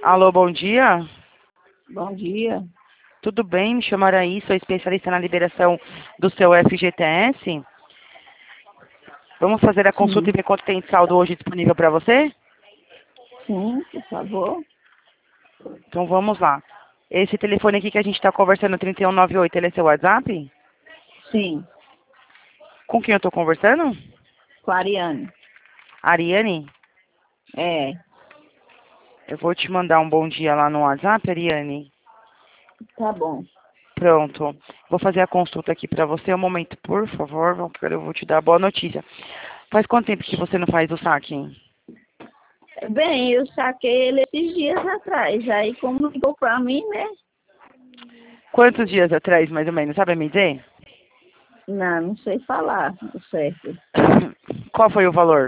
Alô, bom dia. Bom dia. Tudo bem? Me chamo Araí, sou especialista na liberação do seu FGTS. Vamos fazer a consulta e Sim, ver quanto tem de saldo hoje disponível para você? sim, por favor. Então vamos lá. Esse telefone aqui que a gente está conversando, 3198, ele é seu WhatsApp? Sim, Com quem eu estou conversando? com a Ariane. Ariane? É, Eu vou te mandar um bom dia lá no WhatsApp, Ariane. tá bom. Pronto. Vou fazer a consulta aqui para você. Um momento, por favor. Eu vou te dar a boa notícia. Faz quanto tempo que você não faz o saque? Bem, eu saquei ele esses dias atrás. Aí, como ligou pra mim, né? Quantos dias atrás, mais ou menos? Sabe me dizer? Não sei falar o certo. Qual foi o valor?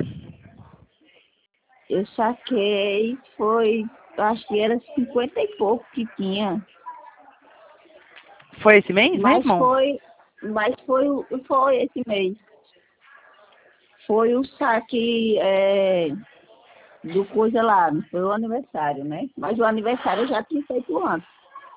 Eu saquei, acho que era 50 e pouco que tinha. Foi esse mês Mas mesmo? foi, foi esse mês. Foi o saque do coisa lá, não foi o aniversário, né? Mas o aniversário eu já tinha feito antes.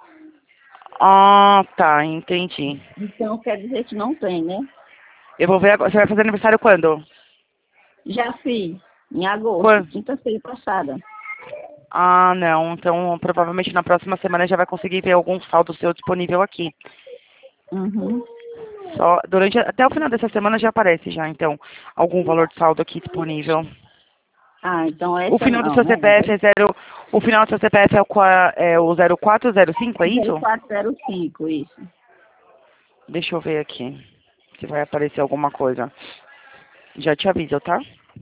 Ah, tá, entendi. Então quer dizer que não tem, né? Eu vou ver agora. Você vai fazer aniversário quando? Já fiz, em agosto, Quando? quinta-feira passada. Ah, não. Então, provavelmente na próxima semana já vai conseguir ver algum saldo seu disponível aqui. Uhum. Só até o final dessa semana já aparece já, então, algum valor de saldo aqui disponível. Ah, então O essa final do não, seu né? CPF é zero. O final do seu CPF é o 0405, é Zero isso? quatro zero cinco isso. Deixa eu ver aqui. Se vai aparecer alguma coisa. Já te aviso, tá?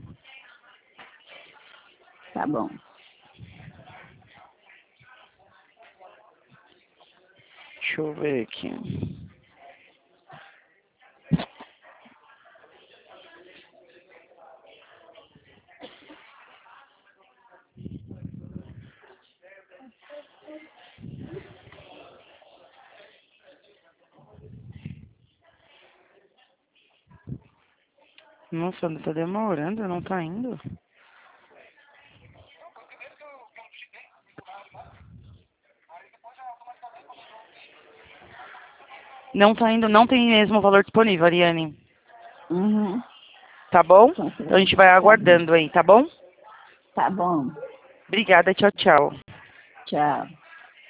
Tá bom. Deixa eu ver aqui. Nossa, tá demorando, não tá indo. Não tá indo, não tem mesmo valor disponível, Ariane. Uhum. Tá bom? Então, Então a gente vai tá bom. aguardando aí, tá bom? Tá bom. Obrigada, tchau, tchau. Tchau.